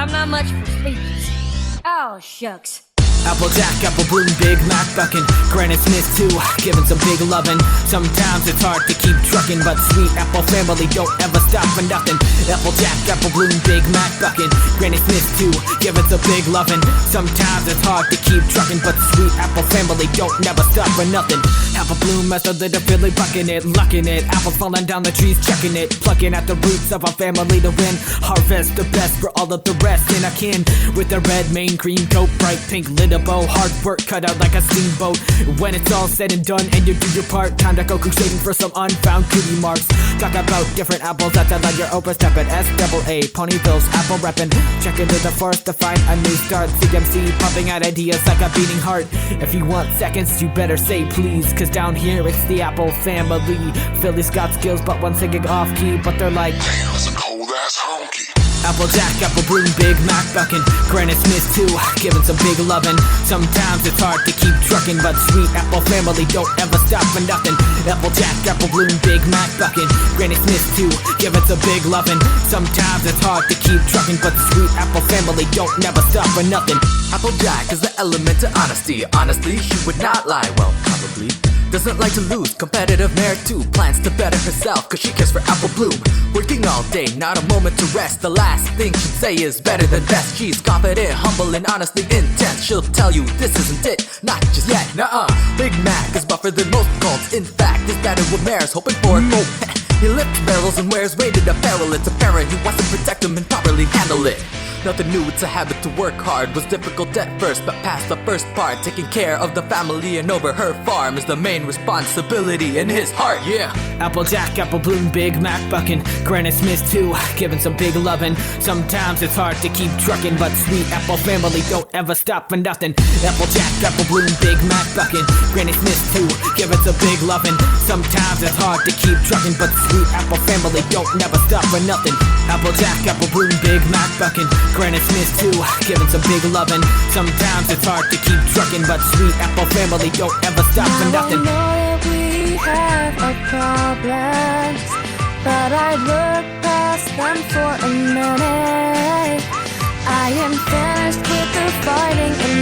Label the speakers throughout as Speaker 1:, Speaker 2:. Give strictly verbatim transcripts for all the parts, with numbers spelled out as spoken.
Speaker 1: I'm not much for speeches. Oh, shucks.
Speaker 2: Applejack, Apple Bloom, Big Mac buckin', Granite Smith too, giving some big lovin'. Sometimes it's hard to keep truckin', but Sweet Apple family don't ever stop for nothing. Applejack, Apple Bloom, Big Mac buckin', Granite Smith too, giving some big lovin'. Sometimes it's hard to keep truckin', but Sweet Apple family don't never stop for nothing. Apple Bloom as a little Billy buckin' it, luckin' it. Apples falling down the trees, checking it, plucking at the roots of our family to win. Harvest the best for all of the rest in our kin. With a red mane, green coat, bright pink lid, a bow, hard work cut out like a steamboat. When it's all said and done and you do your part, time to go crusading for some unfound cutie marks. Talk about different apples that like your Oprah, step at S double A, Ponyville's apple reppin'. Check into the forest to find a new start. C M C pumping out ideas like a beating heart. If you want seconds, you better say please, cause down here it's the Apple family. Philly's got skills but one singing off key, but they're like,
Speaker 3: damn, that's a cold ass honky.
Speaker 2: Applejack, Apple Bloom, Big Mac buckin', Granite Smith too, giving some big lovin'. Sometimes it's hard to keep truckin', but Sweet Apple family don't ever stop for nothing. Applejack, Apple Bloom, Big Mac buckin', Granite Smith too, giving some big lovin'. Sometimes it's hard to keep truckin', but Sweet Apple family don't never stop for nothing.
Speaker 4: Applejack is the element of honesty. Honestly, she would not lie, well, probably. Doesn't like to lose, competitive mare too. Plans to better herself, cause she cares for Apple Bloom. Working all day, not a moment to rest. The last thing she'd say is better than best. She's confident, humble, and honestly intense. She'll tell you this isn't it, not just yet, nuh-uh. Big Mac is buffer than most cults. In fact, is better what Mare's hoping for. Oh, he lifts barrels and wears weighted apparel. It's apparent he wants to protect them and properly handle it. Nothing new, it's a habit to work hard. Was difficult at first, but past the first part. Taking care of the family and over her farm is the main responsibility in his heart, yeah.
Speaker 2: Applejack, Apple Bloom, Big Mac buckin', Granite Smith too, giving some big lovin'. Sometimes it's hard to keep truckin', but Sweet Apple family don't ever stop for nothing. Applejack, Apple Bloom, Big Mac buckin', Granite Smith too, giving some big lovin'. Sometimes it's hard to keep truckin', but Sweet Apple family don't never stop for nothing. Applejack, Apple Bloom, Big Mac buckin', Granite Smith too, giving some big lovin'. Sometimes it's hard to keep truckin', but Sweet Apple family don't ever stop for nothing.
Speaker 5: I know that we have our problems, but I look past them for a minute. I am finished with the fighting and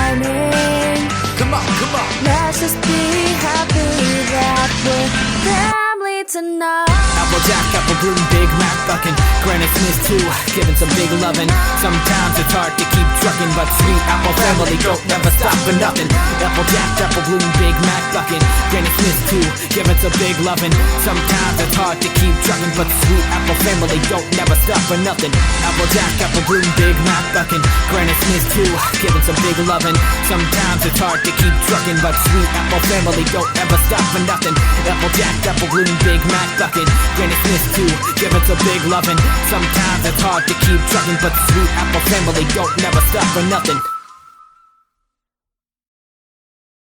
Speaker 5: whining.
Speaker 4: Come on, come on.
Speaker 5: Let's just be happy that we're family tonight.
Speaker 2: Applejack, Apple Bloom, Big Mac buckin', Granite Smith too, giving some big lovin'. Sometimes it's hard to keep truckin', but Sweet Apple family don't never stop for nothing. Applejack, Apple Bloom, Big Mac buckin', Granite Smith too, giving some big lovin'. Sometimes it's hard to keep truckin', but Sweet Apple family don't never stop for nothing. Applejack, Apple Bloom, Big Mac buckin', Granite Smith too, giving some big lovin'. Sometimes it's hard to keep truckin', but Sweet Apple family don't ever stop for nothing. Applejack, Apple Bloom, Big Mac buckin', Granite Smith too, giving some big lovin'. Sometimes it's hard to keep truckin', but Sweet Apple family don't never stop for nothing.